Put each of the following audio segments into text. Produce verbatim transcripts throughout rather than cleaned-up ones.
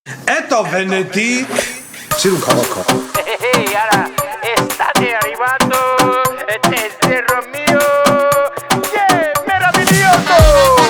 Eto Venetic Sirun քաղաքը Ara, estate arrivando desde Romeo. Yeah, meraviglioso.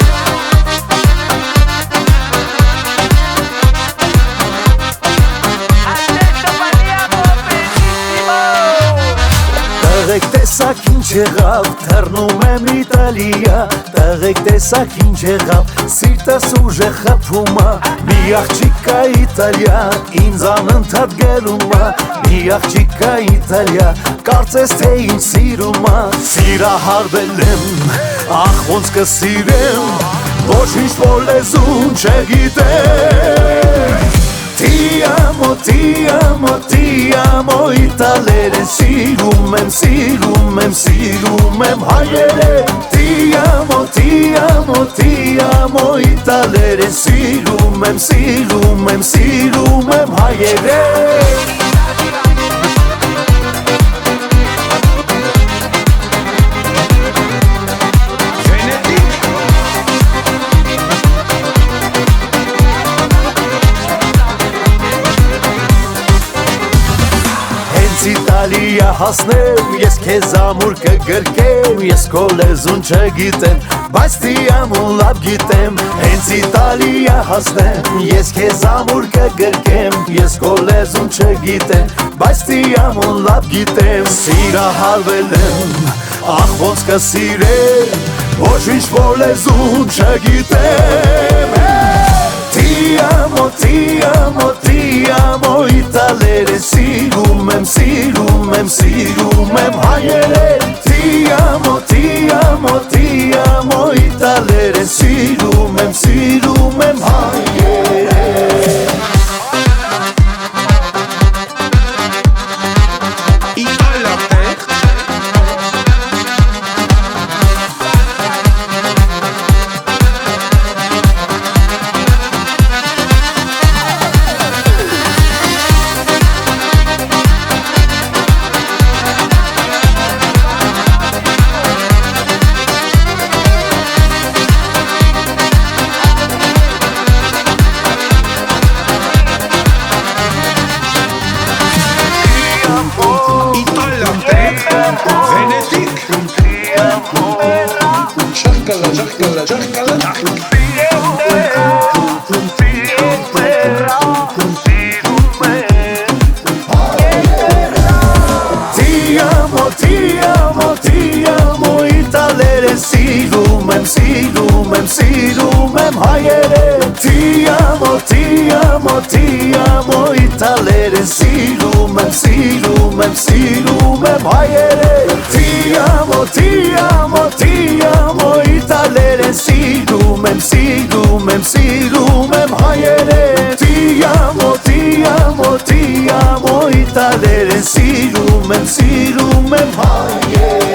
Adesso parliamo benissimo. Տղեկ տեսակ ինչ եղավ, թռնում եմ Իտալիա Տղեկ տեսակ ինչ եղավ, սիրտս ուժեղ խփում ա Մի աղջիկ կա Իտալիա, ինձ անընդհատ գերում ա Մի աղջիկ կա Իտալիա, կարծես թե ինձ սիրում ա Սիրահարվել եմ, ախ ոնց կսիրեմ Ոչինչ որ լեզուն չգիտեմ Ti amo, ti amo, ti amo Իտալերեն սիրում եմ, սիրում եմ, սիրում եմ հայերեն Ti amo, ti amo, ti amo Իտալերեն սիրում եմ, սիրում եմ, սիրում եմ հայերեն Իտալիա հասնեմ, ես քեզ ամուր կգրկեմ Ես քո լեզուն չգիտեմ, բայց ti amo լավ գիտեմ Հենց Իտալիա հասնեմ, ես քեզ ամուր կգրկեմ Ես քո լեզուն չգիտեմ, բայց ti amo լավ գիտեմ Սիրահարվել եմ, ախ ոնց կսիրեմ Ոչինչ որ լեզուն չգիտեմ Ti amo, ti amo, ti amo Իտալերեն սիրում եմ, սիրում եմ, սիրում եմ հայերեն Ti amo, ti amo, ti amo Իտալերեն սիրում եմ, սիրում եմ հայերեն Şarkala, şarkala, şarkala Ti amo, ti amo, ti amo Իտալերեն սիրում եմ, սիրում եմ, սիրում եմ հայերեն Ti amo, ti amo, ti amo Իտալերեն սիրում եմ, սիրում եմ, սիրում եմ հայերեն Ti amo, ti amo, ti amo Իտալերեն սիրում եմ, սիրում եմ, սիրում եմ հայերեն Ti amo, ti amo, ti amo Իտալերեն սիրում եմ, սիրում եմ հայերեն